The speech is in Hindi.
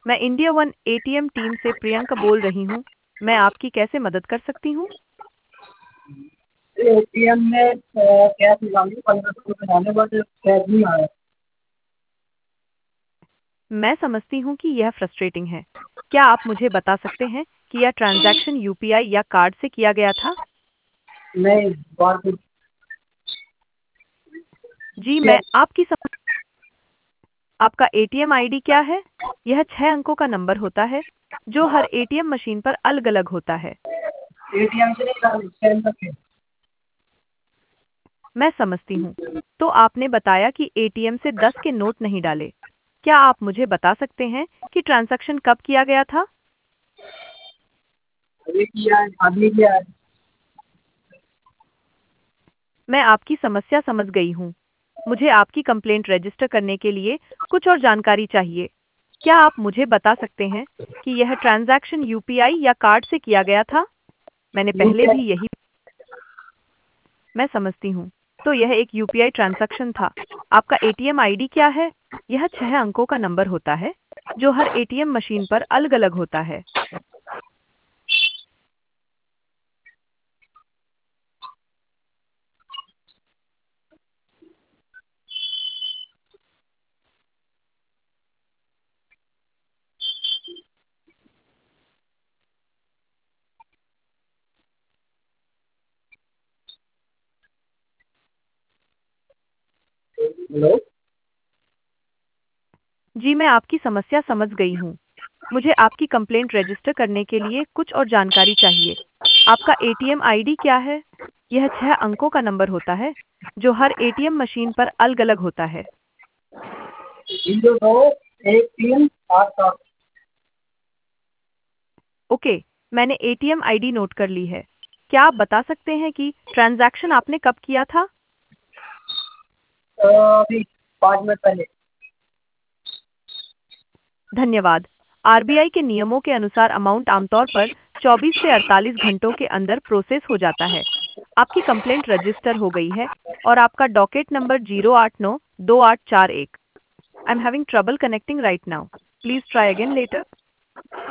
मैं इंडिया वन एटीएम टीम से प्रियंका बोल रही हूँ। मैं आपकी कैसे मदद कर सकती हूँ? एटीएम में कैश निकालनी 1500 रुपये डाले बट कैश नहीं आया। मैं समझती हूँ कि यह फ्रस्ट्रेटिंग है। क्या आप मुझे बता सकते हैं कि यह ट्रांजैक्शन यूपीआई या कार्ड से किया गया था? नहीं बार कोड जी, मैं आपकी आपका एटीएम आईडी क्या है? यह 6 अंकों का नंबर होता है, जो हर एटीएम मशीन पर अलग-अलग होता है। एटीएम से नहीं डाले स्कैन करके। मैं समझती हूँ। तो आपने बताया कि एटीएम से 10 के नोट नहीं डाले। क्या आप मुझे बता सकते हैं कि ट्रांजैक्शन कब किया गया था? अभी किया है, अभी किया है। मैं आपकी समस्या समझ गई हूँ। मुझे आपकी कंप्लेंट रजिस्टर करने के लिए कुछ और जानकारी चाहिए। क्या आप मुझे बता सकते हैं कि यह ट्रांजैक्शन यूपीआई या कार्ड से किया गया था? मैंने पहले यूपीआई भी यही मैं समझती हूँ। तो यह एक यूपीआई ट्रांजैक्शन था। आपका एटीएम आईडी क्या है? यह 6 अंकों का नंबर होता है, जो हर एटीएम मशीन पर अलग-अलग होता है। हेलो। जी, मैं आपकी समस्या समझ गई हूँ। मुझे आपकी कंप्लेंट रजिस्टर करने के लिए कुछ और जानकारी चाहिए। आपका एटीएम आईडी क्या है? यह 6 अंकों का नंबर होता है, जो हर एटीएम मशीन पर अलग-अलग होता है। 021387। ओके, मैंने एटीएम आईडी नोट कर ली है। क्या आप बता सकते हैं कि ट्रांजैक्शन आपने कब किया था? अभी 5 मिनट पहले। धन्यवाद। आरबीआई के नियमों के अनुसार अमाउंट आमतौर पर 24 से 48 घंटों के अंदर प्रोसेस हो जाता है। आपकी कंप्लेंट रजिस्टर हो गई है और आपका docket number 0892841। I am having trouble connecting right now. Please try again letter.